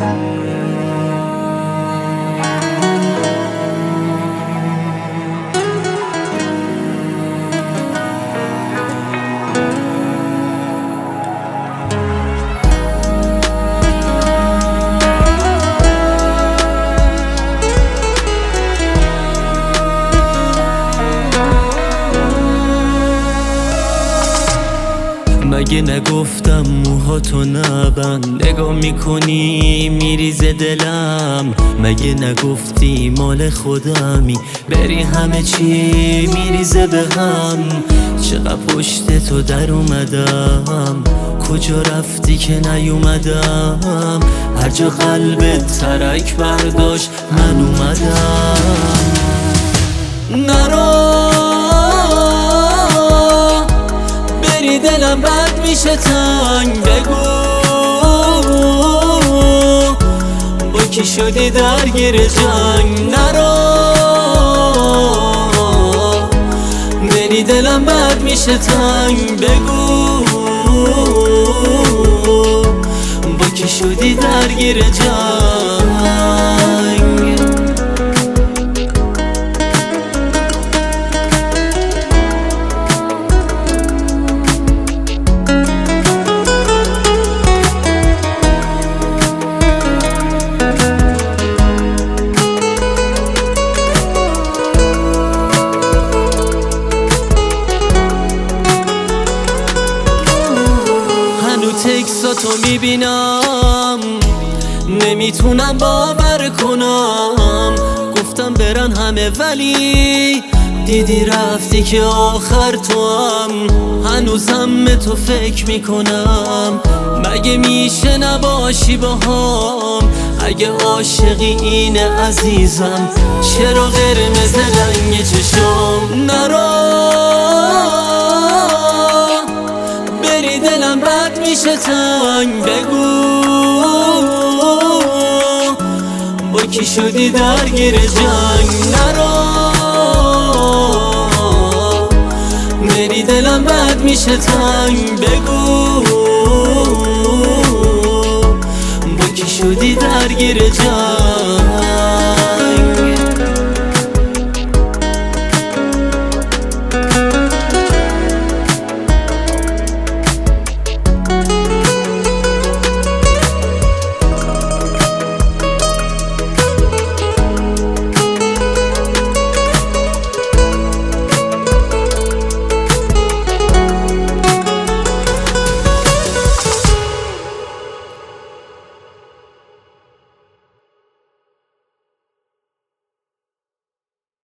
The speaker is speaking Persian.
مگه نگفتم موهاتو نبند، نگاه میکنی میریزه دلم. مگه نگفتی مال خودمی، بری همه چی میریزه به هم. چقدر پشت تو در اومدم، کجا رفتی که نیومدم. هر جا قلبت ترک برداشت من اومدم. نرو بری دلم بد میشه تنگ، بگو با کی شدی درگیر جنگ. نرو بری دلم بد میشه تنگ، بگو با کی شدی درگیر جنگ. تکساتو میبینم نمیتونم باور کنم. گفتم برن همه ولی دیدی رفتی که آخر تو هم. هنوزم به تو فکر میکنم، مگه میشه نباشی با هم. اگه عاشقی اینه عزیزم، چرا قرمز رنگ چشم. نرو بری دلم بد میشه تنگ، بگو با کی شدی درگیر جنگ. نرو بری دلم بد میشه تنگ، بگو با کی شدی درگیر جنگ.